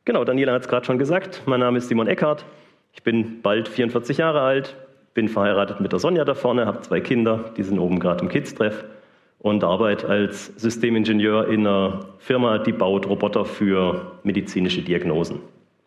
Genau, Daniela hat es gerade schon gesagt. Mein Name ist Simon Eckhardt. Ich bin bald 44 Jahre alt, bin verheiratet mit der Sonja da vorne, habe 2 Kinder, die sind oben gerade im Kids-Treff und arbeite als Systemingenieur in einer Firma, die baut Roboter für medizinische Diagnosen.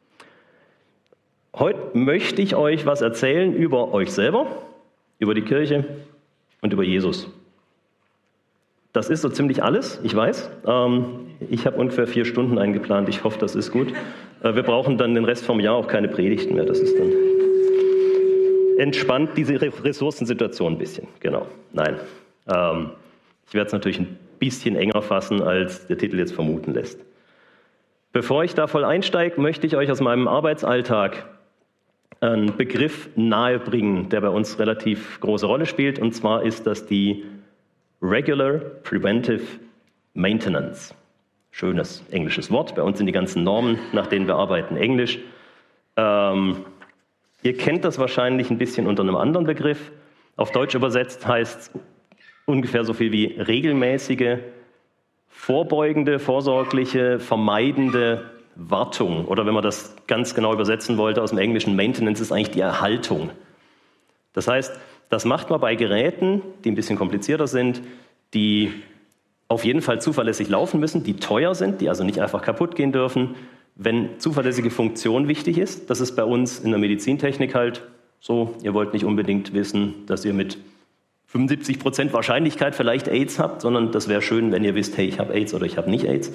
Heute möchte ich euch was erzählen über euch selber, über die Kirche und über Jesus. Das ist so ziemlich alles, ich weiß. Ich habe ungefähr 4 Stunden eingeplant, ich hoffe, das ist gut. Wir brauchen dann den Rest vom Jahr auch keine Predigten mehr, das ist dann entspannt diese Ressourcensituation ein bisschen, genau. Nein, ich werde es natürlich ein bisschen enger fassen, als der Titel jetzt vermuten lässt. Bevor ich da voll einsteige, möchte ich euch aus meinem Arbeitsalltag einen Begriff nahebringen, der bei uns relativ große Rolle spielt, und zwar ist das die Regular Preventive Maintenance. Schönes englisches Wort. Bei uns sind die ganzen Normen, nach denen wir arbeiten, Englisch. Ihr kennt das wahrscheinlich ein bisschen unter einem anderen Begriff. Auf Deutsch übersetzt heißt es ungefähr so viel wie regelmäßige, vorbeugende, vorsorgliche, vermeidende Wartung. Oder wenn man das ganz genau übersetzen wollte aus dem Englischen, Maintenance ist eigentlich die Erhaltung. Das heißt, das macht man bei Geräten, die ein bisschen komplizierter sind, die auf jeden Fall zuverlässig laufen müssen, die teuer sind, die also nicht einfach kaputt gehen dürfen, wenn zuverlässige Funktion wichtig ist. Das ist bei uns in der Medizintechnik halt so. Ihr wollt nicht unbedingt wissen, dass ihr mit 75% Wahrscheinlichkeit vielleicht AIDS habt, sondern das wäre schön, wenn ihr wisst, hey, ich habe AIDS oder ich habe nicht AIDS.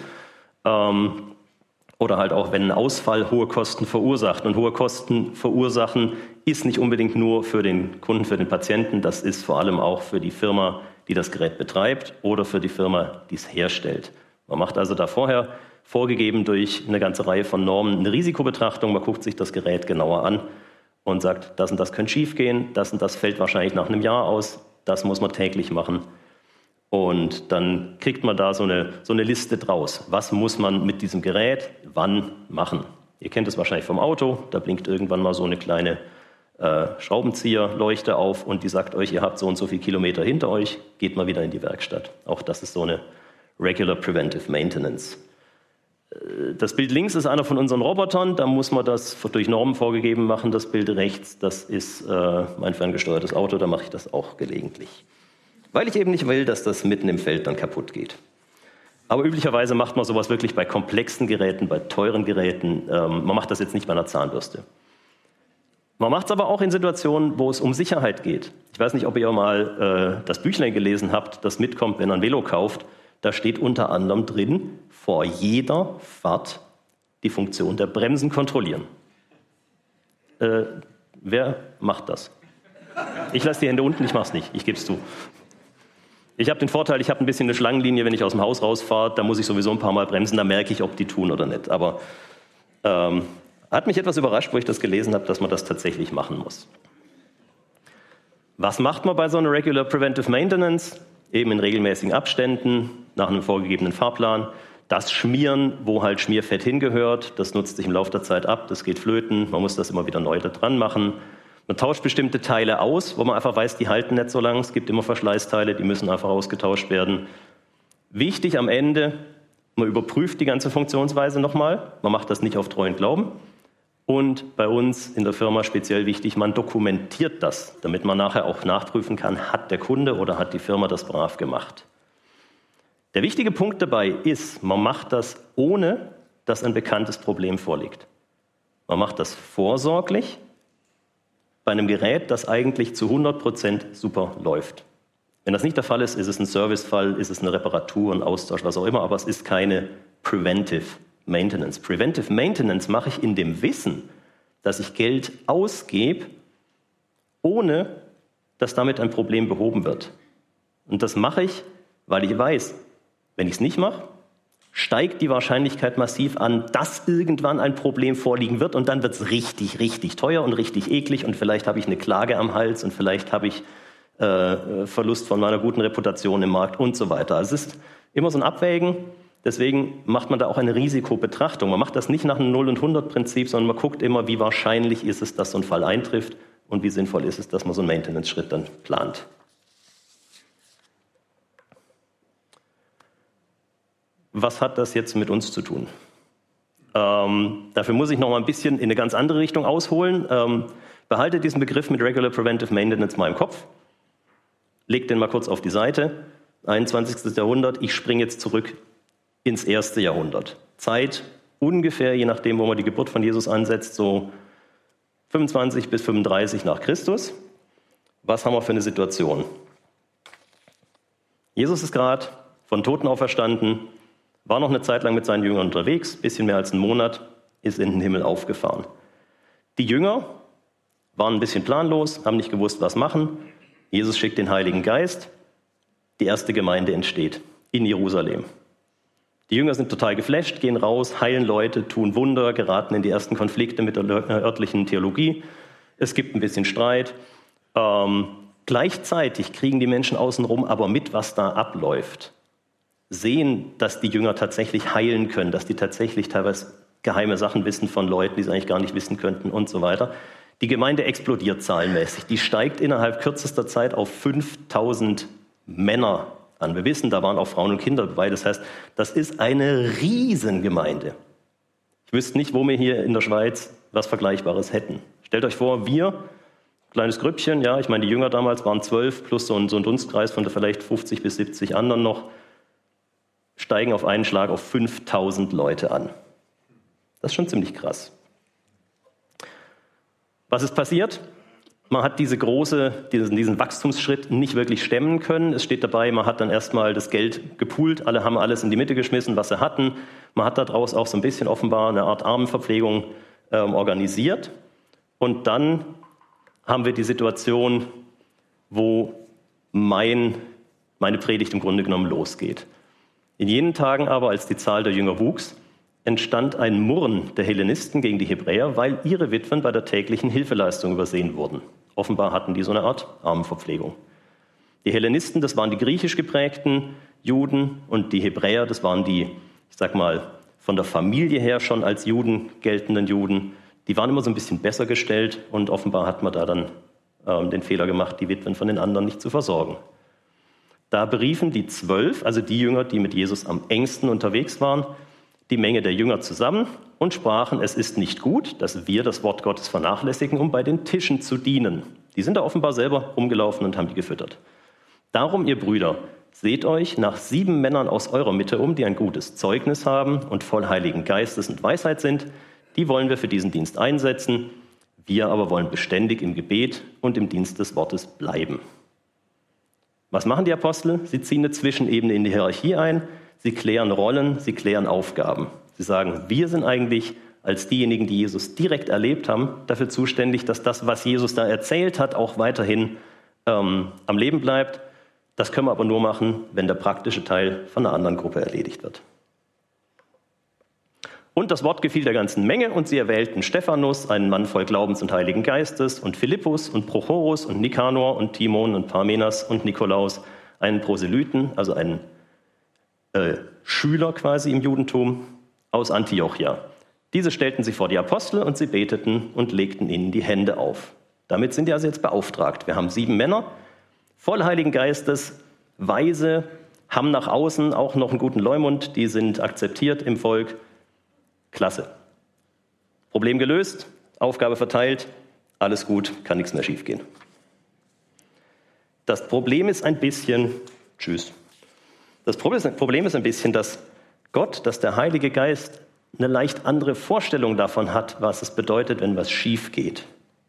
Oder halt auch, wenn ein Ausfall hohe Kosten verursacht. Und hohe Kosten verursachen ist nicht unbedingt nur für den Kunden, für den Patienten, das ist vor allem auch für die Firma, die das Gerät betreibt oder für die Firma, die es herstellt. Man macht also da vorher, vorgegeben durch eine ganze Reihe von Normen, eine Risikobetrachtung. Man guckt sich das Gerät genauer an und sagt, das und das könnte schief gehen, das und das fällt wahrscheinlich nach einem Jahr aus, das muss man täglich machen. Und dann kriegt man da so eine Liste draus. Was muss man mit diesem Gerät wann machen? Ihr kennt es wahrscheinlich vom Auto, da blinkt irgendwann mal so eine kleine Schraubenzieherleuchte auf und die sagt euch, ihr habt so und so viele Kilometer hinter euch, geht mal wieder in die Werkstatt. Auch das ist so eine Regular Preventive Maintenance. Das Bild links ist einer von unseren Robotern, da muss man das durch Normen vorgegeben machen. Das Bild rechts, das ist mein ferngesteuertes Auto, da mache ich das auch gelegentlich. Weil ich eben nicht will, dass das mitten im Feld dann kaputt geht. Aber üblicherweise macht man sowas wirklich bei komplexen Geräten, bei teuren Geräten. Man macht das jetzt nicht bei einer Zahnbürste. Man macht es aber auch in Situationen, wo es um Sicherheit geht. Ich weiß nicht, ob ihr mal das Büchlein gelesen habt, das mitkommt, wenn ihr ein Velo kauft. Da steht unter anderem drin, vor jeder Fahrt die Funktion der Bremsen kontrollieren. Wer macht das? Ich lasse die Hände unten, ich mache es nicht, ich gebe es zu. Ich habe den Vorteil, ich habe ein bisschen eine Schlangenlinie, wenn ich aus dem Haus rausfahre, da muss ich sowieso ein paar Mal bremsen, da merke ich, ob die tun oder nicht. Aber hat mich etwas überrascht, wo ich das gelesen habe, dass man das tatsächlich machen muss. Was macht man bei so einer Regular Preventive Maintenance? Eben in regelmäßigen Abständen, nach einem vorgegebenen Fahrplan. Das Schmieren, wo halt Schmierfett hingehört, das nutzt sich im Laufe der Zeit ab, das geht flöten, man muss das immer wieder neu da dran machen. Man tauscht bestimmte Teile aus, wo man einfach weiß, die halten nicht so lang. Es gibt immer Verschleißteile, die müssen einfach ausgetauscht werden. Wichtig am Ende, man überprüft die ganze Funktionsweise nochmal. Man macht das nicht auf treuen Glauben. Und bei uns in der Firma speziell wichtig, man dokumentiert das, damit man nachher auch nachprüfen kann, hat der Kunde oder hat die Firma das brav gemacht. Der wichtige Punkt dabei ist, man macht das ohne, dass ein bekanntes Problem vorliegt. Man macht das vorsorglich bei einem Gerät, das eigentlich zu 100% super läuft. Wenn das nicht der Fall ist, ist es ein Servicefall, ist es eine Reparatur, ein Austausch, was auch immer, aber es ist keine Preventive Maintenance. Preventive Maintenance mache ich in dem Wissen, dass ich Geld ausgebe, ohne dass damit ein Problem behoben wird. Und das mache ich, weil ich weiß, wenn ich es nicht mache, steigt die Wahrscheinlichkeit massiv an, dass irgendwann ein Problem vorliegen wird und dann wird es richtig, richtig teuer und richtig eklig und vielleicht habe ich eine Klage am Hals und vielleicht habe ich Verlust von meiner guten Reputation im Markt und so weiter. Also es ist immer so ein Abwägen, deswegen macht man da auch eine Risikobetrachtung. Man macht das nicht nach einem 0- und 100-Prinzip, sondern man guckt immer, wie wahrscheinlich ist es, dass so ein Fall eintrifft und wie sinnvoll ist es, dass man so einen Maintenance-Schritt dann plant. Was hat das jetzt mit uns zu tun? Dafür muss ich noch mal ein bisschen in eine ganz andere Richtung ausholen. Behaltet diesen Begriff mit Regular Preventive Maintenance mal im Kopf. Legt den mal kurz auf die Seite. 21. Jahrhundert, ich springe jetzt zurück ins 1. Jahrhundert. Zeit ungefähr, je nachdem, wo man die Geburt von Jesus ansetzt, so 25 bis 35 nach Christus. Was haben wir für eine Situation? Jesus ist gerade von Toten auferstanden, war noch eine Zeit lang mit seinen Jüngern unterwegs, bisschen mehr als einen Monat, ist in den Himmel aufgefahren. Die Jünger waren ein bisschen planlos, haben nicht gewusst, was machen. Jesus schickt den Heiligen Geist. Die erste Gemeinde entsteht in Jerusalem. Die Jünger sind total geflasht, gehen raus, heilen Leute, tun Wunder, geraten in die ersten Konflikte mit der örtlichen Theologie. Es gibt ein bisschen Streit. Gleichzeitig kriegen die Menschen außenrum aber mit, was da abläuft. Sehen, dass die Jünger tatsächlich heilen können, dass die tatsächlich teilweise geheime Sachen wissen von Leuten, die sie eigentlich gar nicht wissen könnten und so weiter. Die Gemeinde explodiert zahlenmäßig. Die steigt innerhalb kürzester Zeit auf 5000 Männer an. Wir wissen, da waren auch Frauen und Kinder dabei. Das heißt, das ist eine Riesengemeinde. Ich wüsste nicht, wo wir hier in der Schweiz was Vergleichbares hätten. Stellt euch vor, wir, kleines Grüppchen, ja, ich meine, die Jünger damals waren 12 plus so ein Dunstkreis von vielleicht 50 bis 70 anderen noch, steigen auf einen Schlag auf 5000 Leute an. Das ist schon ziemlich krass. Was ist passiert? Man hat diesen Wachstumsschritt nicht wirklich stemmen können. Es steht dabei, man hat dann erstmal das Geld gepoolt, alle haben alles in die Mitte geschmissen, was sie hatten. Man hat daraus auch so ein bisschen offenbar eine Art Armenverpflegung organisiert. Und dann haben wir die Situation, wo meine Predigt im Grunde genommen losgeht. In jenen Tagen aber, als die Zahl der Jünger wuchs, entstand ein Murren der Hellenisten gegen die Hebräer, weil ihre Witwen bei der täglichen Hilfeleistung übersehen wurden. Offenbar hatten die so eine Art Armenverpflegung. Die Hellenisten, das waren die griechisch geprägten Juden, und die Hebräer, das waren die, ich sag mal, von der Familie her schon als Juden geltenden Juden. Die waren immer so ein bisschen besser gestellt, und offenbar hat man da dann den Fehler gemacht, die Witwen von den anderen nicht zu versorgen. Da beriefen die 12, also die Jünger, die mit Jesus am engsten unterwegs waren, die Menge der Jünger zusammen und sprachen: Es ist nicht gut, dass wir das Wort Gottes vernachlässigen, um bei den Tischen zu dienen. Die sind da offenbar selber rumgelaufen und haben die gefüttert. Darum, ihr Brüder, seht euch nach 7 Männern aus eurer Mitte um, die ein gutes Zeugnis haben und voll Heiligen Geistes und Weisheit sind. Die wollen wir für diesen Dienst einsetzen. Wir aber wollen beständig im Gebet und im Dienst des Wortes bleiben. Was machen die Apostel? Sie ziehen eine Zwischenebene in die Hierarchie ein. Sie klären Rollen, sie klären Aufgaben. Sie sagen, wir sind eigentlich als diejenigen, die Jesus direkt erlebt haben, dafür zuständig, dass das, was Jesus da erzählt hat, auch weiterhin am Leben bleibt. Das können wir aber nur machen, wenn der praktische Teil von einer anderen Gruppe erledigt wird. Und das Wort gefiel der ganzen Menge, und sie erwählten Stephanus, einen Mann voll Glaubens und Heiligen Geistes, und Philippus und Prochorus und Nikanor und Timon und Parmenas und Nikolaus, einen Proselyten, also einen Schüler quasi im Judentum, aus Antiochia. Diese stellten sich vor die Apostel, und sie beteten und legten ihnen die Hände auf. Damit sind die also jetzt beauftragt. Wir haben 7 Männer, voll Heiligen Geistes, weise, haben nach außen auch noch einen guten Leumund, die sind akzeptiert im Volk. Klasse. Problem gelöst, Aufgabe verteilt, alles gut, kann nichts mehr schiefgehen. Das Problem ist ein bisschen, das Problem ist ein bisschen, dass Gott, dass der Heilige Geist eine leicht andere Vorstellung davon hat, was es bedeutet, wenn was schief geht.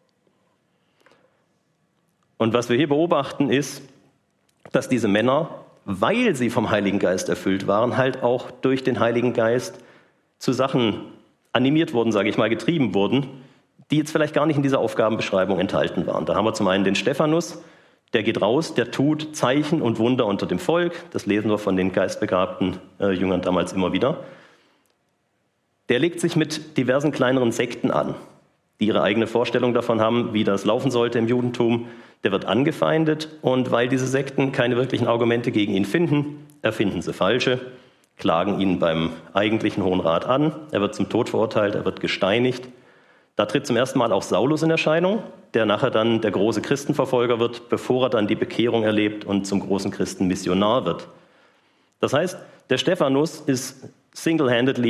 Und was wir hier beobachten ist, dass diese Männer, weil sie vom Heiligen Geist erfüllt waren, halt auch durch den Heiligen Geist zu Sachen animiert wurden, sage ich mal, getrieben wurden, die jetzt vielleicht gar nicht in dieser Aufgabenbeschreibung enthalten waren. Da haben wir zum einen den Stephanus, der geht raus, der tut Zeichen und Wunder unter dem Volk. Das lesen wir von den geistbegabten Jüngern damals immer wieder. Der legt sich mit diversen kleineren Sekten an, die ihre eigene Vorstellung davon haben, wie das laufen sollte im Judentum. Der wird angefeindet, und weil diese Sekten keine wirklichen Argumente gegen ihn finden, erfinden sie falsche, klagen ihn beim eigentlichen Hohen Rat an. Er wird zum Tod verurteilt, er wird gesteinigt. Da tritt zum ersten Mal auch Saulus in Erscheinung, der nachher dann der große Christenverfolger wird, bevor er dann die Bekehrung erlebt und zum großen Christenmissionar wird. Das heißt, der Stephanus ist single-handedly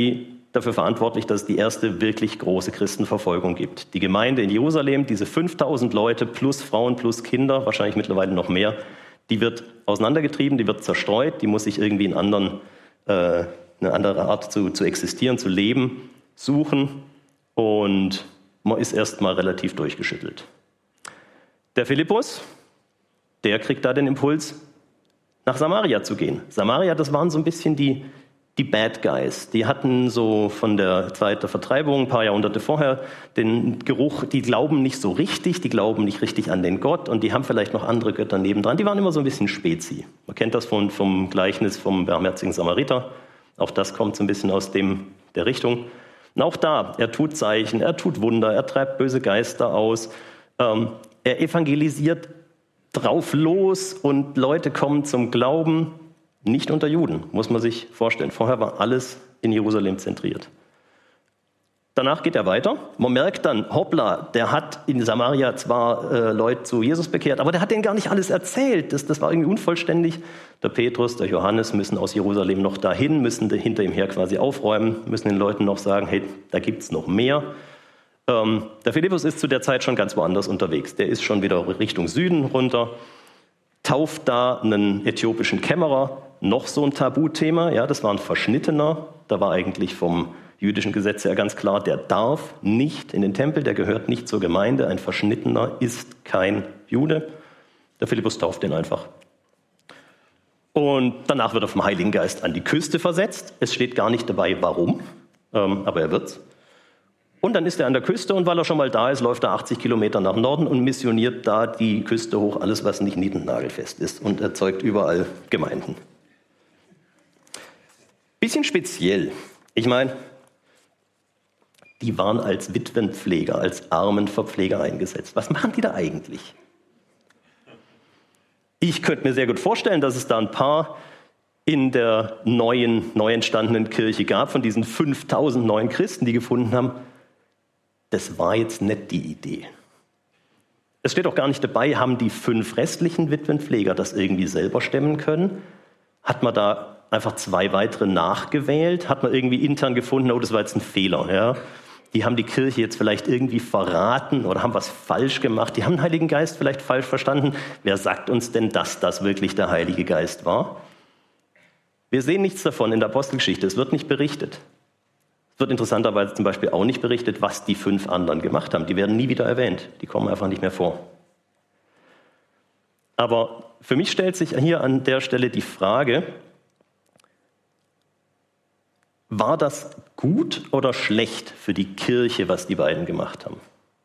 dafür verantwortlich, dass es die erste wirklich große Christenverfolgung gibt. Die Gemeinde in Jerusalem, diese 5000 Leute plus Frauen plus Kinder, wahrscheinlich mittlerweile noch mehr, die wird auseinandergetrieben, die wird zerstreut, die muss sich irgendwie eine andere Art zu existieren, zu leben, suchen und man ist erstmal relativ durchgeschüttelt. Der Philippus, der kriegt da den Impuls, nach Samaria zu gehen. Samaria, das waren so ein bisschen die Bad Guys. Die hatten so von der Zeit der Vertreibung, ein paar Jahrhunderte vorher, den Geruch, die glauben nicht so richtig, die glauben nicht richtig an den Gott und die haben vielleicht noch andere Götter nebendran. Die waren immer so ein bisschen Spezi. Man kennt das vom Gleichnis vom barmherzigen Samariter. Auch das kommt so ein bisschen aus der Richtung. Und auch da, er tut Zeichen, er tut Wunder, er treibt böse Geister aus, er evangelisiert drauf los und Leute kommen zum Glauben. Nicht unter Juden, muss man sich vorstellen. Vorher war alles in Jerusalem zentriert. Danach geht er weiter. Man merkt dann, hoppla, der hat in Samaria zwar Leute zu Jesus bekehrt, aber der hat denen gar nicht alles erzählt. Das war irgendwie unvollständig. Der Petrus, der Johannes müssen aus Jerusalem noch dahin, müssen hinter ihm her quasi aufräumen, müssen den Leuten noch sagen, hey, da gibt's noch mehr. Der Philippus ist zu der Zeit schon ganz woanders unterwegs. Der ist schon wieder Richtung Süden runter, tauft da einen äthiopischen Kämmerer, noch so ein Tabuthema, ja, das war ein Verschnittener, da war eigentlich vom jüdischen Gesetz her ganz klar, der darf nicht in den Tempel, der gehört nicht zur Gemeinde, ein Verschnittener ist kein Jude. Der Philippus tauft den einfach. Und danach wird er vom Heiligen Geist an die Küste versetzt. Es steht gar nicht dabei, warum, aber er wird's. Und dann ist er an der Küste und weil er schon mal da ist, läuft er 80 Kilometer nach Norden und missioniert da die Küste hoch, alles was nicht niedendnagelfest ist und erzeugt überall Gemeinden. Bisschen speziell. Ich meine, die waren als Witwenpfleger, als Armenverpfleger eingesetzt. Was machen die da eigentlich? Ich könnte mir sehr gut vorstellen, dass es da ein paar in der neu entstandenen Kirche gab, von diesen 5000 neuen Christen, die gefunden haben, das war jetzt nicht die Idee. Es steht auch gar nicht dabei, haben die 5 restlichen Witwenpfleger das irgendwie selber stemmen können? Hat man da einfach 2 weitere nachgewählt? Hat man irgendwie intern gefunden, oh, das war jetzt ein Fehler, ja? Die haben die Kirche jetzt vielleicht irgendwie verraten oder haben was falsch gemacht. Die haben den Heiligen Geist vielleicht falsch verstanden. Wer sagt uns denn, dass das wirklich der Heilige Geist war? Wir sehen nichts davon in der Apostelgeschichte. Es wird nicht berichtet. Es wird interessanterweise zum Beispiel auch nicht berichtet, was die 5 anderen gemacht haben. Die werden nie wieder erwähnt. Die kommen einfach nicht mehr vor. Aber für mich stellt sich hier an der Stelle die Frage, war das gut oder schlecht für die Kirche, was die beiden gemacht haben?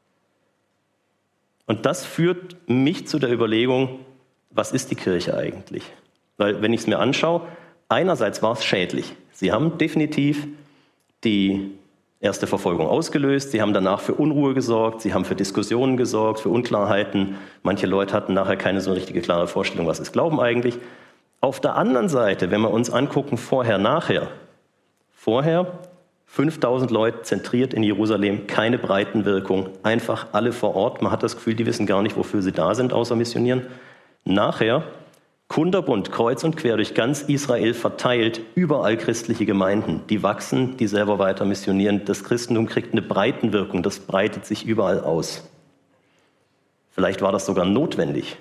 Und das führt mich zu der Überlegung, was ist die Kirche eigentlich? Weil wenn ich es mir anschaue, einerseits war es schädlich. Sie haben definitiv die erste Verfolgung ausgelöst, sie haben danach für Unruhe gesorgt, sie haben für Diskussionen gesorgt, für Unklarheiten. Manche Leute hatten nachher keine so richtige klare Vorstellung, was ist Glauben eigentlich. Auf der anderen Seite, wenn wir uns angucken, vorher, nachher, 5000 Leute zentriert in Jerusalem, keine Breitenwirkung, einfach alle vor Ort. Man hat das Gefühl, die wissen gar nicht, wofür sie da sind, außer missionieren. Nachher, kunterbunt, kreuz und quer durch ganz Israel verteilt, überall christliche Gemeinden, die wachsen, die selber weiter missionieren. Das Christentum kriegt eine Breitenwirkung, das breitet sich überall aus. Vielleicht war das sogar notwendig.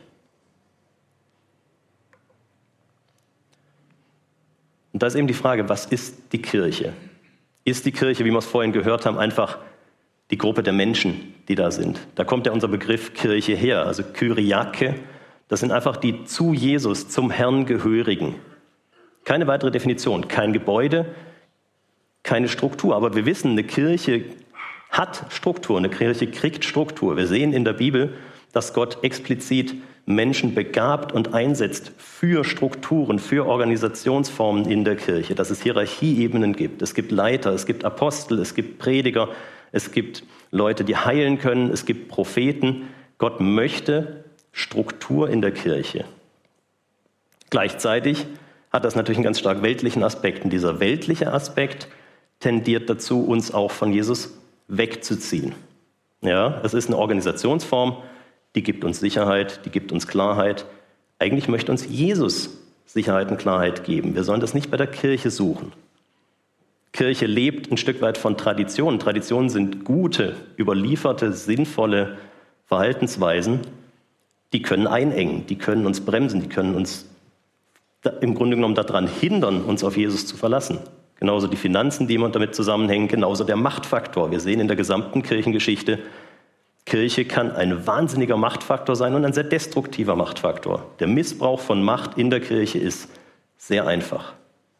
Und da ist eben die Frage, was ist die Kirche? Ist die Kirche, wie wir es vorhin gehört haben, einfach die Gruppe der Menschen, die da sind? Da kommt ja unser Begriff Kirche her, also Kyriake. Das sind einfach die zu Jesus, zum Herrn Gehörigen. Keine weitere Definition, kein Gebäude, keine Struktur. Aber wir wissen, eine Kirche hat Struktur, eine Kirche kriegt Struktur. Wir sehen in der Bibel, dass Gott explizit Menschen begabt und einsetzt für Strukturen, für Organisationsformen in der Kirche, dass es Hierarchieebenen gibt. Es gibt Leiter, es gibt Apostel, es gibt Prediger, es gibt Leute, die heilen können, es gibt Propheten. Gott möchte Struktur in der Kirche. Gleichzeitig hat das natürlich einen ganz stark weltlichen Aspekt. Und dieser weltliche Aspekt tendiert dazu, uns auch von Jesus wegzuziehen. Ja, es ist eine Organisationsform, die gibt uns Sicherheit, die gibt uns Klarheit. Eigentlich möchte uns Jesus Sicherheit und Klarheit geben. Wir sollen das nicht bei der Kirche suchen. Kirche lebt ein Stück weit von Traditionen. Traditionen sind gute, überlieferte, sinnvolle Verhaltensweisen, die können einengen, die können uns bremsen, die können uns im Grunde genommen daran hindern, uns auf Jesus zu verlassen. Genauso die Finanzen, die immer damit zusammenhängen, genauso der Machtfaktor. Wir sehen in der gesamten Kirchengeschichte, Kirche kann ein wahnsinniger Machtfaktor sein und ein sehr destruktiver Machtfaktor. Der Missbrauch von Macht in der Kirche ist sehr einfach.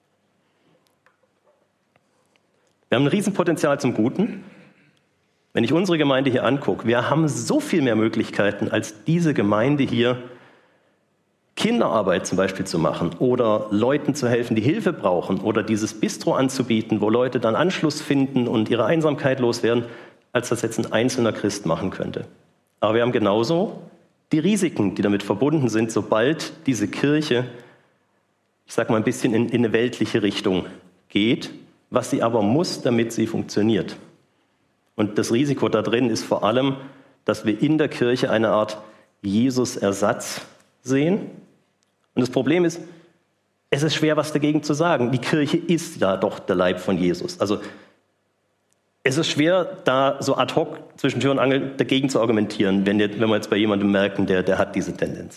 Wir haben ein Riesenpotenzial zum Guten. Wenn ich unsere Gemeinde hier angucke, wir haben so viel mehr Möglichkeiten als diese Gemeinde hier, Kinderarbeit zum Beispiel zu machen oder Leuten zu helfen, die Hilfe brauchen oder dieses Bistro anzubieten, wo Leute dann Anschluss finden und ihre Einsamkeit loswerden, als das jetzt ein einzelner Christ machen könnte. Aber wir haben genauso die Risiken, die damit verbunden sind, sobald diese Kirche, ich sage mal, ein bisschen in eine weltliche Richtung geht, was sie aber muss, damit sie funktioniert. Und das Risiko da drin ist vor allem, dass wir in der Kirche eine Art Jesus-Ersatz sehen. Und das Problem ist, es ist schwer, was dagegen zu sagen. Die Kirche ist ja doch der Leib von Jesus. Also es ist schwer, da so ad hoc zwischen Tür und Angel dagegen zu argumentieren, wenn wir jetzt bei jemandem merken, der hat diese Tendenz.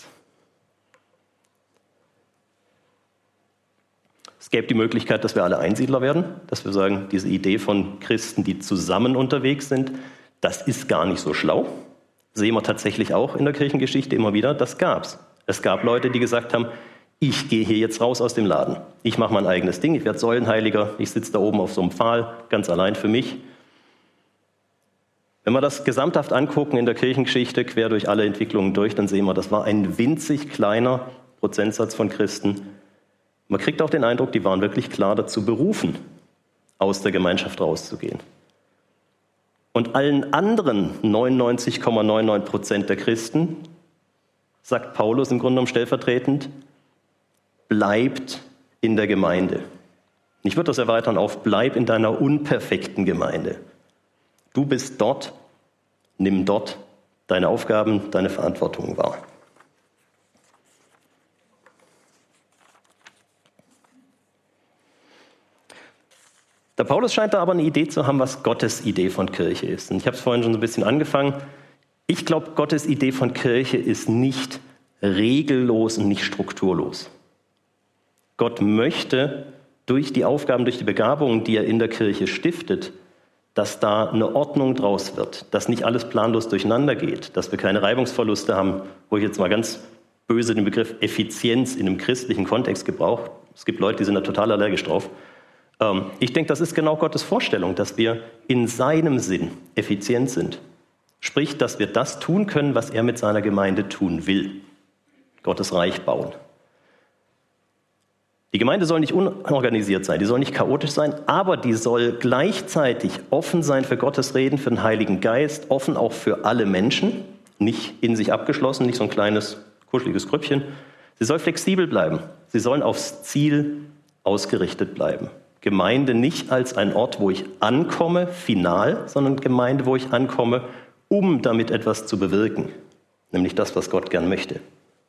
Es gäbe die Möglichkeit, dass wir alle Einsiedler werden, dass wir sagen, diese Idee von Christen, die zusammen unterwegs sind, das ist gar nicht so schlau. Sehen wir tatsächlich auch in der Kirchengeschichte immer wieder, das gab's. Es gab Leute, die gesagt haben, ich gehe hier jetzt raus aus dem Laden. Ich mache mein eigenes Ding, ich werde Säulenheiliger, ich sitze da oben auf so einem Pfahl, ganz allein für mich. Wenn wir das gesamthaft angucken in der Kirchengeschichte, quer durch alle Entwicklungen durch, dann sehen wir, das war ein winzig kleiner Prozentsatz von Christen. Man kriegt auch den Eindruck, die waren wirklich klar dazu berufen, aus der Gemeinschaft rauszugehen. Und allen anderen 99,99% der Christen, sagt Paulus im Grunde genommen stellvertretend, bleibt in der Gemeinde. Ich würde das erweitern auf, bleib in deiner unperfekten Gemeinde. Du bist dort, nimm dort deine Aufgaben, deine Verantwortung wahr. Der Paulus scheint da aber eine Idee zu haben, was Gottes Idee von Kirche ist. Und ich habe es vorhin schon so ein bisschen angefangen. Ich glaube, Gottes Idee von Kirche ist nicht regellos und nicht strukturlos. Gott möchte durch die Aufgaben, durch die Begabungen, die er in der Kirche stiftet, dass da eine Ordnung draus wird, dass nicht alles planlos durcheinander geht, dass wir keine Reibungsverluste haben, wo ich jetzt mal ganz böse den Begriff Effizienz in einem christlichen Kontext gebrauche. Es gibt Leute, die sind da total allergisch drauf. Ich denke, das ist genau Gottes Vorstellung, dass wir in seinem Sinn effizient sind. Sprich, dass wir das tun können, was er mit seiner Gemeinde tun will. Gottes Reich bauen. Die Gemeinde soll nicht unorganisiert sein, die soll nicht chaotisch sein, aber die soll gleichzeitig offen sein für Gottes Reden, für den Heiligen Geist, offen auch für alle Menschen, nicht in sich abgeschlossen, nicht so ein kleines, kuscheliges Grüppchen. Sie soll flexibel bleiben, sie sollen aufs Ziel ausgerichtet bleiben. Gemeinde nicht als ein Ort, wo ich ankomme, final, sondern Gemeinde, wo ich ankomme, um damit etwas zu bewirken, nämlich das, was Gott gern möchte.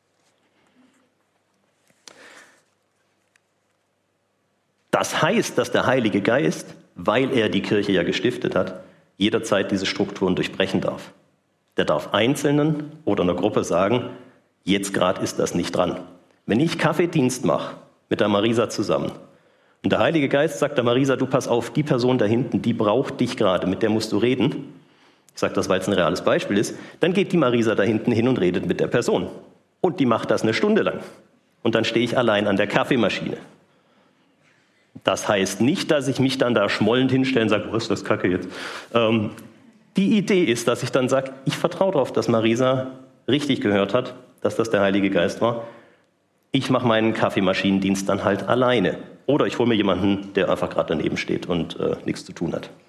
Das heißt, dass der Heilige Geist, weil er die Kirche ja gestiftet hat, jederzeit diese Strukturen durchbrechen darf. Der darf Einzelnen oder einer Gruppe sagen, jetzt gerade ist das nicht dran. Wenn ich Kaffeedienst mache mit der Marisa zusammen und der Heilige Geist sagt der Marisa, du pass auf, die Person da hinten, die braucht dich gerade, mit der musst du reden. Ich sage das, weil es ein reales Beispiel ist. Dann geht die Marisa da hinten hin und redet mit der Person. Und die macht das eine Stunde lang. Und dann stehe ich allein an der Kaffeemaschine. Das heißt nicht, dass ich mich dann da schmollend hinstelle und sage, was ist das Kacke jetzt? Die Idee ist, dass ich dann sage, ich vertraue darauf, dass Marisa richtig gehört hat, dass das der Heilige Geist war. Ich mache meinen Kaffeemaschinendienst dann halt alleine. Oder ich hole mir jemanden, der einfach gerade daneben steht und nichts zu tun hat.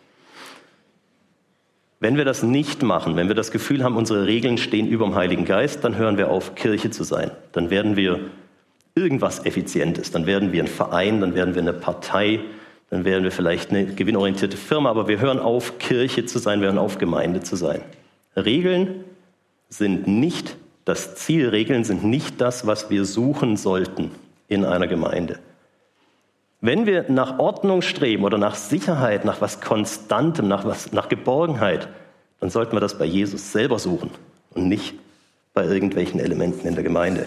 Wenn wir das nicht machen, wenn wir das Gefühl haben, unsere Regeln stehen über dem Heiligen Geist, dann hören wir auf, Kirche zu sein. Dann werden wir irgendwas Effizientes. Dann werden wir ein Verein, dann werden wir eine Partei, dann werden wir vielleicht eine gewinnorientierte Firma, aber wir hören auf, Kirche zu sein, wir hören auf, Gemeinde zu sein. Regeln sind nicht das Ziel, Regeln sind nicht das, was wir suchen sollten in einer Gemeinde. Wenn wir nach Ordnung streben oder nach Sicherheit, nach was Konstantem, nach Geborgenheit, dann sollten wir das bei Jesus selber suchen und nicht bei irgendwelchen Elementen in der Gemeinde.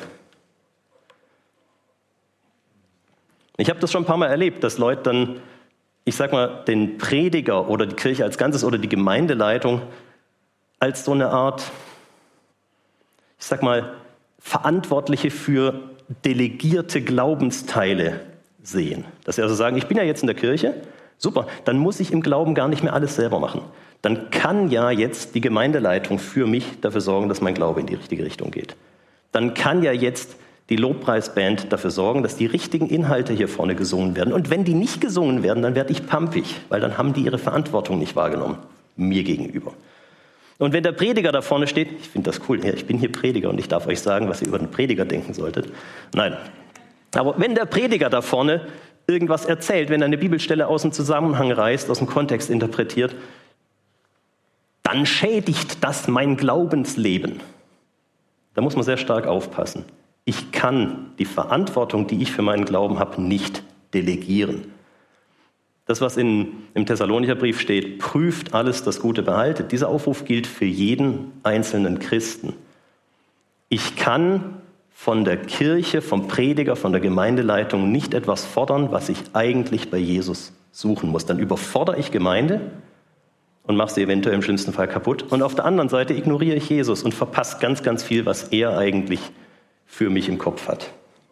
Ich habe das schon ein paar Mal erlebt, dass Leute dann, ich sag mal, den Prediger oder die Kirche als Ganzes oder die Gemeindeleitung als so eine Art, ich sag mal, Verantwortliche für delegierte Glaubensteile sehen. Dass sie also sagen, ich bin ja jetzt in der Kirche, super, dann muss ich im Glauben gar nicht mehr alles selber machen. Dann kann ja jetzt die Gemeindeleitung für mich dafür sorgen, dass mein Glaube in die richtige Richtung geht. Dann kann ja jetzt die Lobpreisband dafür sorgen, dass die richtigen Inhalte hier vorne gesungen werden. Und wenn die nicht gesungen werden, dann werde ich pampig, weil dann haben die ihre Verantwortung nicht wahrgenommen, mir gegenüber. Und wenn der Prediger da vorne steht, ich finde das cool, ich bin hier Prediger und ich darf euch sagen, was ihr über den Prediger denken solltet. Nein, aber wenn der Prediger da vorne irgendwas erzählt, wenn er eine Bibelstelle aus dem Zusammenhang reißt, aus dem Kontext interpretiert, dann schädigt das mein Glaubensleben. Da muss man sehr stark aufpassen. Ich kann die Verantwortung, die ich für meinen Glauben habe, nicht delegieren. Das, was im Thessalonicher Brief steht, prüft alles, das Gute behaltet. Dieser Aufruf gilt für jeden einzelnen Christen. Ich kann von der Kirche, vom Prediger, von der Gemeindeleitung nicht etwas fordern, was ich eigentlich bei Jesus suchen muss. Dann überfordere ich Gemeinde und mache sie eventuell im schlimmsten Fall kaputt. Und auf der anderen Seite ignoriere ich Jesus und verpasse ganz, ganz viel, was er eigentlich für mich im Kopf hat.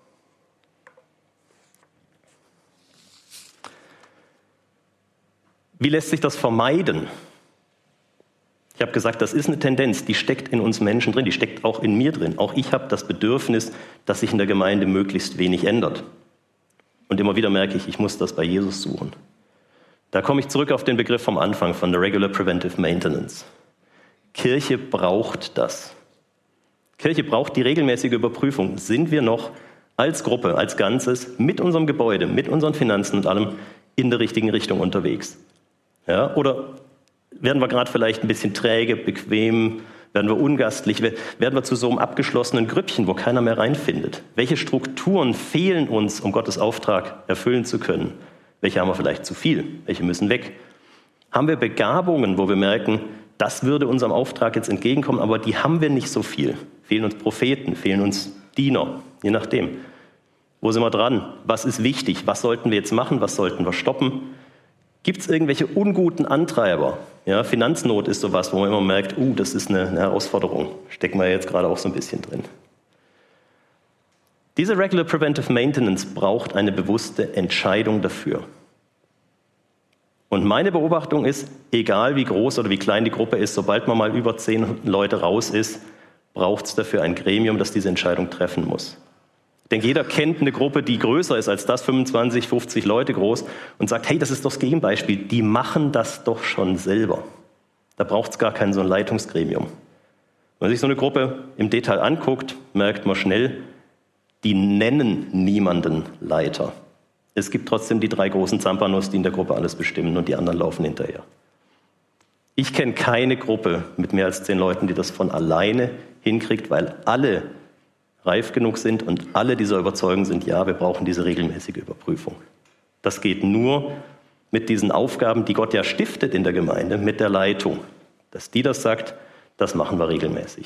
Wie lässt sich das vermeiden? Ich habe gesagt, das ist eine Tendenz, die steckt in uns Menschen drin, die steckt auch in mir drin. Auch ich habe das Bedürfnis, dass sich in der Gemeinde möglichst wenig ändert. Und immer wieder merke ich, ich muss das bei Jesus suchen. Da komme ich zurück auf den Begriff vom Anfang, von der Regular Preventive Maintenance. Kirche braucht das. Kirche braucht die regelmäßige Überprüfung. Sind wir noch als Gruppe, als Ganzes, mit unserem Gebäude, mit unseren Finanzen und allem in der richtigen Richtung unterwegs? Ja, oder werden wir gerade vielleicht ein bisschen träge, bequem, werden wir ungastlich, werden wir zu so einem abgeschlossenen Grüppchen, wo keiner mehr reinfindet? Welche Strukturen fehlen uns, um Gottes Auftrag erfüllen zu können? Welche haben wir vielleicht zu viel? Welche müssen weg? Haben wir Begabungen, wo wir merken, das würde unserem Auftrag jetzt entgegenkommen, aber die haben wir nicht so viel. Fehlen uns Propheten, fehlen uns Diener, je nachdem. Wo sind wir dran? Was ist wichtig? Was sollten wir jetzt machen? Was sollten wir stoppen? Gibt es irgendwelche unguten Antreiber? Ja, Finanznot ist sowas, wo man immer merkt, das ist eine Herausforderung. Stecken wir jetzt gerade auch so ein bisschen drin. Diese Regular Preventive Maintenance braucht eine bewusste Entscheidung dafür. Und meine Beobachtung ist, egal wie groß oder wie klein die Gruppe ist, sobald man mal über 10 Leute raus ist, braucht es dafür ein Gremium, das diese Entscheidung treffen muss. Ich denke, jeder kennt eine Gruppe, die größer ist als das, 25, 50 Leute groß, und sagt, hey, das ist doch das Gegenbeispiel, die machen das doch schon selber. Da braucht es gar kein so ein Leitungsgremium. Wenn man sich so eine Gruppe im Detail anguckt, merkt man schnell, die nennen niemanden Leiter. Es gibt trotzdem die 3 großen Zampanos, die in der Gruppe alles bestimmen und die anderen laufen hinterher. Ich kenne keine Gruppe mit mehr als 10 Leuten, die das von alleine hinkriegt, weil alle reif genug sind und alle dieser Überzeugung sind, ja, wir brauchen diese regelmäßige Überprüfung. Das geht nur mit diesen Aufgaben, die Gott ja stiftet in der Gemeinde, mit der Leitung. Dass die das sagt, das machen wir regelmäßig.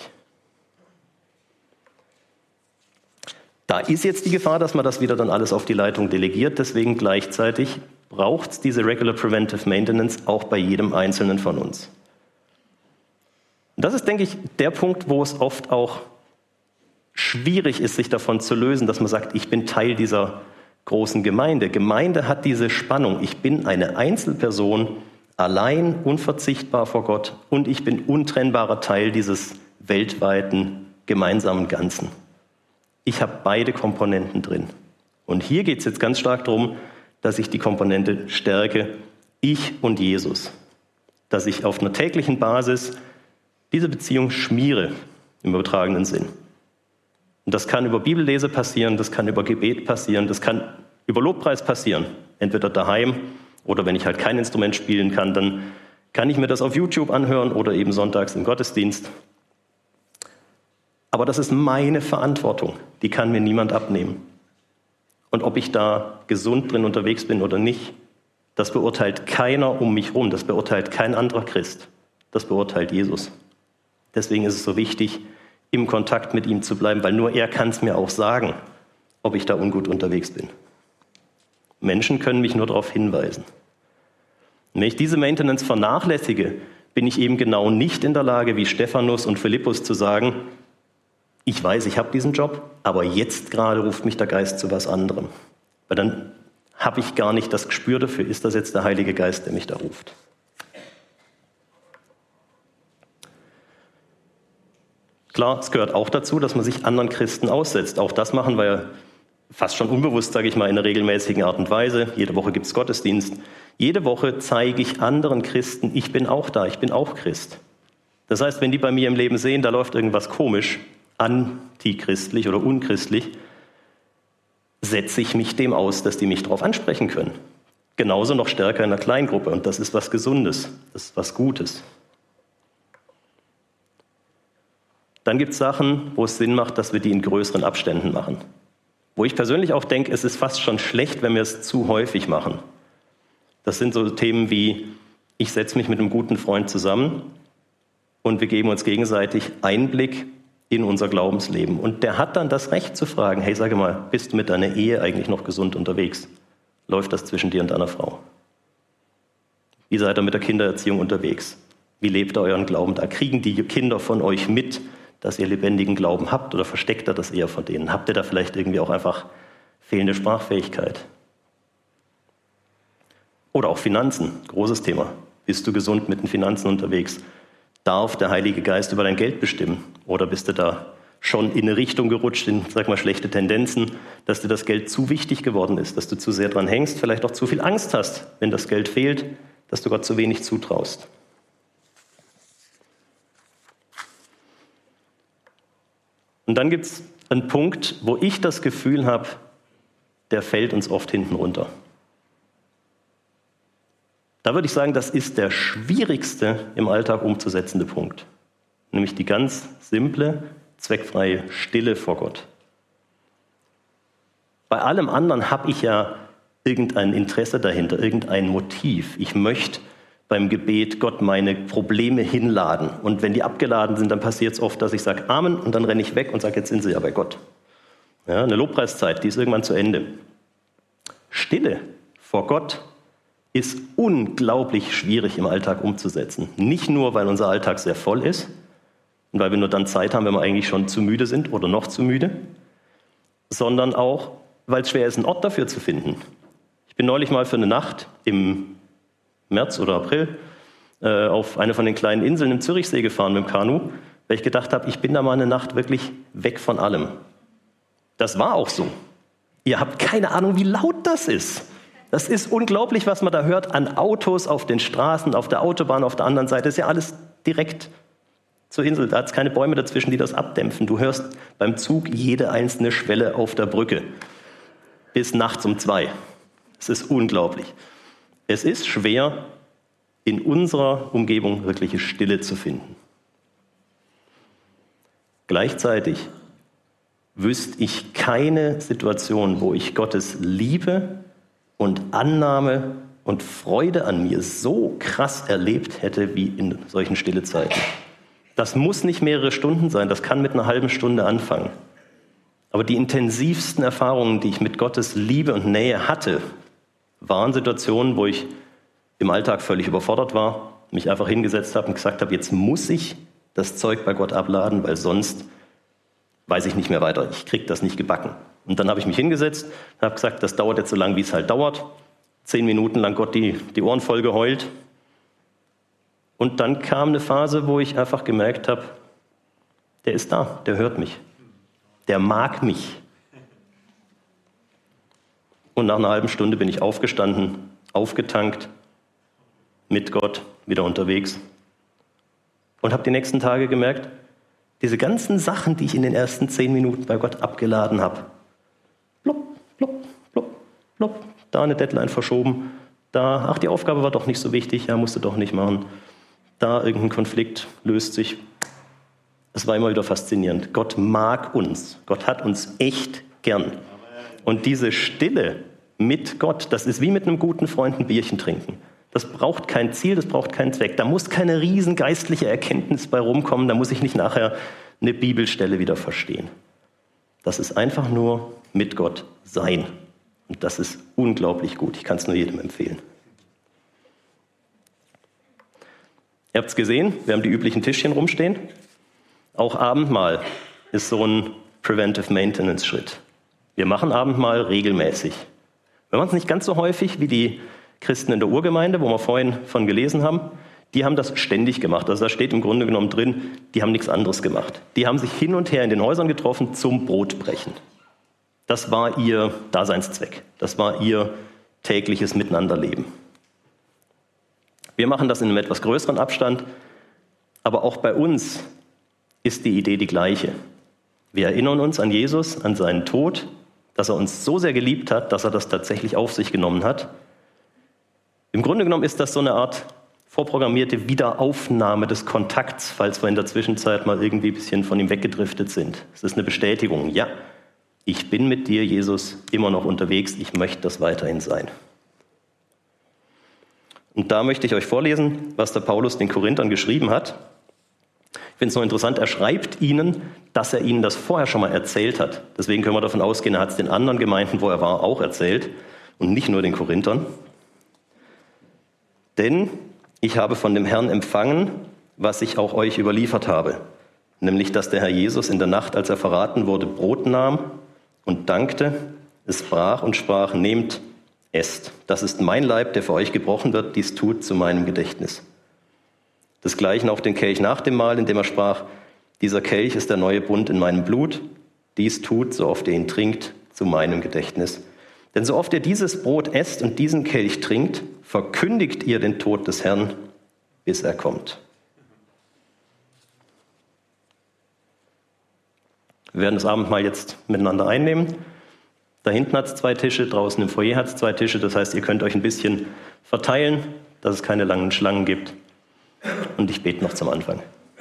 Da ist jetzt die Gefahr, dass man das wieder dann alles auf die Leitung delegiert. Deswegen gleichzeitig braucht es diese Regular Preventive Maintenance auch bei jedem Einzelnen von uns. Und das ist, denke ich, der Punkt, wo es oft auch schwierig ist, sich davon zu lösen, dass man sagt, ich bin Teil dieser großen Gemeinde. Gemeinde hat diese Spannung. Ich bin eine Einzelperson, allein, unverzichtbar vor Gott, und ich bin untrennbarer Teil dieses weltweiten gemeinsamen Ganzen. Ich habe beide Komponenten drin. Und hier geht es jetzt ganz stark darum, dass ich die Komponente stärke, ich und Jesus. Dass ich auf einer täglichen Basis diese Beziehung schmiere, im übertragenen Sinn. Und das kann über Bibellese passieren, das kann über Gebet passieren, das kann über Lobpreis passieren. Entweder daheim oder wenn ich halt kein Instrument spielen kann, dann kann ich mir das auf YouTube anhören oder eben sonntags im Gottesdienst. Aber das ist meine Verantwortung, die kann mir niemand abnehmen. Und ob ich da gesund drin unterwegs bin oder nicht, das beurteilt keiner um mich herum, das beurteilt kein anderer Christ, das beurteilt Jesus. Deswegen ist es so wichtig, im Kontakt mit ihm zu bleiben, weil nur er kann es mir auch sagen, ob ich da ungut unterwegs bin. Menschen können mich nur darauf hinweisen. Und wenn ich diese Maintenance vernachlässige, bin ich eben genau nicht in der Lage, wie Stephanus und Philippus zu sagen, ich weiß, ich habe diesen Job, aber jetzt gerade ruft mich der Geist zu was anderem. Weil dann habe ich gar nicht das Gespür dafür, ist das jetzt der Heilige Geist, der mich da ruft. Klar, es gehört auch dazu, dass man sich anderen Christen aussetzt. Auch das machen wir ja fast schon unbewusst, sage ich mal, in einer regelmäßigen Art und Weise. Jede Woche gibt es Gottesdienst. Jede Woche zeige ich anderen Christen, ich bin auch da, ich bin auch Christ. Das heißt, wenn die bei mir im Leben sehen, da läuft irgendwas komisch, antichristlich oder unchristlich, setze ich mich dem aus, dass die mich darauf ansprechen können. Genauso noch stärker in einer Kleingruppe. Und das ist was Gesundes, das ist was Gutes. Dann gibt es Sachen, wo es Sinn macht, dass wir die in größeren Abständen machen. Wo ich persönlich auch denke, es ist fast schon schlecht, wenn wir es zu häufig machen. Das sind so Themen wie, ich setze mich mit einem guten Freund zusammen und wir geben uns gegenseitig Einblick in unser Glaubensleben. Und der hat dann das Recht zu fragen, hey, sage mal, bist du mit deiner Ehe eigentlich noch gesund unterwegs? Läuft das zwischen dir und deiner Frau? Wie seid ihr mit der Kindererziehung unterwegs? Wie lebt ihr euren Glauben da? Kriegen die Kinder von euch mit, dass ihr lebendigen Glauben habt, oder versteckt ihr das eher von denen? Habt ihr da vielleicht irgendwie auch einfach fehlende Sprachfähigkeit? Oder auch Finanzen, großes Thema. Bist du gesund mit den Finanzen unterwegs? Darf der Heilige Geist über dein Geld bestimmen? Oder bist du da schon in eine Richtung gerutscht, in, sag mal, schlechte Tendenzen, dass dir das Geld zu wichtig geworden ist, dass du zu sehr dran hängst, vielleicht auch zu viel Angst hast, wenn das Geld fehlt, dass du Gott zu wenig zutraust? Und dann gibt es einen Punkt, wo ich das Gefühl habe, der fällt uns oft hinten runter. Da würde ich sagen, das ist der schwierigste im Alltag umzusetzende Punkt. Nämlich die ganz simple, zweckfreie Stille vor Gott. Bei allem anderen habe ich ja irgendein Interesse dahinter, irgendein Motiv. Ich möchte beim Gebet Gott meine Probleme hinladen. Und wenn die abgeladen sind, dann passiert es oft, dass ich sage Amen und dann renne ich weg und sage, jetzt sind sie ja bei Gott. Ja, eine Lobpreiszeit, die ist irgendwann zu Ende. Stille vor Gott ist unglaublich schwierig im Alltag umzusetzen. Nicht nur, weil unser Alltag sehr voll ist und weil wir nur dann Zeit haben, wenn wir eigentlich schon zu müde sind oder noch zu müde, sondern auch, weil es schwer ist, einen Ort dafür zu finden. Ich bin neulich mal für eine Nacht im März oder April auf eine von den kleinen Inseln im Zürichsee gefahren mit dem Kanu, weil ich gedacht habe, ich bin da mal eine Nacht wirklich weg von allem. Das war auch so. Ihr habt keine Ahnung, wie laut das ist. Das ist unglaublich, was man da hört an Autos auf den Straßen, auf der Autobahn, auf der anderen Seite. Das ist ja alles direkt zur Insel. Da hat es keine Bäume dazwischen, die das abdämpfen. Du hörst beim Zug jede einzelne Schwelle auf der Brücke. Bis nachts um 2. Es ist unglaublich. Es ist schwer, in unserer Umgebung wirkliche Stille zu finden. Gleichzeitig wüsste ich keine Situation, wo ich Gottes Liebe und Annahme und Freude an mir so krass erlebt hätte wie in solchen Stillezeiten. Das muss nicht mehrere Stunden sein, das kann mit einer halben Stunde anfangen. Aber die intensivsten Erfahrungen, die ich mit Gottes Liebe und Nähe hatte, waren Situationen, wo ich im Alltag völlig überfordert war, mich einfach hingesetzt habe und gesagt habe, jetzt muss ich das Zeug bei Gott abladen, weil sonst weiß ich nicht mehr weiter, ich kriege das nicht gebacken. Und dann habe ich mich hingesetzt und habe gesagt, das dauert jetzt so lange, wie es halt dauert. 10 Minuten lang Gott die Ohren voll geheult. Und dann kam eine Phase, wo ich einfach gemerkt habe, der ist da, der hört mich, der mag mich. Und nach einer halben Stunde bin ich aufgestanden, aufgetankt, mit Gott, wieder unterwegs. Und habe die nächsten Tage gemerkt, diese ganzen Sachen, die ich in den ersten 10 Minuten bei Gott abgeladen habe, blub, blub, blub, blub, da eine Deadline verschoben, da, ach, die Aufgabe war doch nicht so wichtig, ja, musste doch nicht machen, da irgendein Konflikt löst sich. Es war immer wieder faszinierend. Gott mag uns. Gott hat uns echt gern. Und diese Stille mit Gott, das ist wie mit einem guten Freund ein Bierchen trinken. Das braucht kein Ziel, das braucht keinen Zweck. Da muss keine riesen geistliche Erkenntnis bei rumkommen, da muss ich nicht nachher eine Bibelstelle wieder verstehen. Das ist einfach nur mit Gott sein. Und das ist unglaublich gut. Ich kann es nur jedem empfehlen. Ihr habt es gesehen, wir haben die üblichen Tischchen rumstehen. Auch Abendmahl ist so ein Preventive Maintenance Schritt. Wir machen Abendmahl regelmäßig. Wir machen es nicht ganz so häufig wie die Christen in der Urgemeinde, wo wir vorhin von gelesen haben. Die haben das ständig gemacht. Also da steht im Grunde genommen drin, die haben nichts anderes gemacht. Die haben sich hin und her in den Häusern getroffen zum Brotbrechen. Das war ihr Daseinszweck. Das war ihr tägliches Miteinanderleben. Wir machen das in einem etwas größeren Abstand, aber auch bei uns ist die Idee die gleiche. Wir erinnern uns an Jesus, an seinen Tod, dass er uns so sehr geliebt hat, dass er das tatsächlich auf sich genommen hat. Im Grunde genommen ist das so eine Art vorprogrammierte Wiederaufnahme des Kontakts, falls wir in der Zwischenzeit mal irgendwie ein bisschen von ihm weggedriftet sind. Es ist eine Bestätigung, ja, ich bin mit dir, Jesus, immer noch unterwegs, ich möchte das weiterhin sein. Und da möchte ich euch vorlesen, was der Paulus den Korinthern geschrieben hat. Ich finde es noch interessant, er schreibt ihnen, dass er ihnen das vorher schon mal erzählt hat. Deswegen können wir davon ausgehen, er hat es den anderen Gemeinden, wo er war, auch erzählt und nicht nur den Korinthern. Denn ich habe von dem Herrn empfangen, was ich auch euch überliefert habe. Nämlich, dass der Herr Jesus in der Nacht, als er verraten wurde, Brot nahm und dankte, es brach und sprach, nehmt, esst. Das ist mein Leib, der für euch gebrochen wird, dies tut zu meinem Gedächtnis. Desgleichen auch den Kelch nach dem Mahl, in dem er sprach, dieser Kelch ist der neue Bund in meinem Blut, dies tut, so oft ihr ihn trinkt, zu meinem Gedächtnis. Denn so oft ihr dieses Brot esst und diesen Kelch trinkt, verkündigt ihr den Tod des Herrn, bis er kommt. Wir werden das Abendmahl jetzt miteinander einnehmen. Da hinten hat es 2 Tische, draußen im Foyer hat es 2 Tische. Das heißt, ihr könnt euch ein bisschen verteilen, dass es keine langen Schlangen gibt. Und ich bete noch zum Anfang.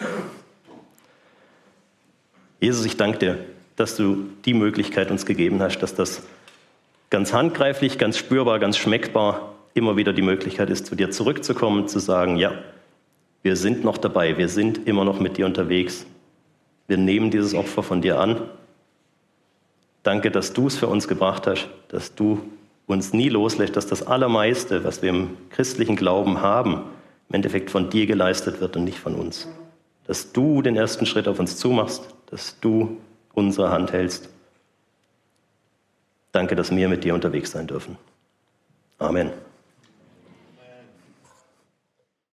Jesus, ich danke dir, dass du die Möglichkeit uns gegeben hast, dass das ganz handgreiflich, ganz spürbar, ganz schmeckbar immer wieder die Möglichkeit ist, zu dir zurückzukommen, zu sagen, ja, wir sind noch dabei, wir sind immer noch mit dir unterwegs. Wir nehmen dieses Opfer von dir an. Danke, dass du es für uns gebracht hast, dass du uns nie loslässt, dass das Allermeiste, was wir im christlichen Glauben haben, im Endeffekt von dir geleistet wird und nicht von uns. Dass du den ersten Schritt auf uns zumachst, dass du unsere Hand hältst. Danke, dass wir mit dir unterwegs sein dürfen. Amen.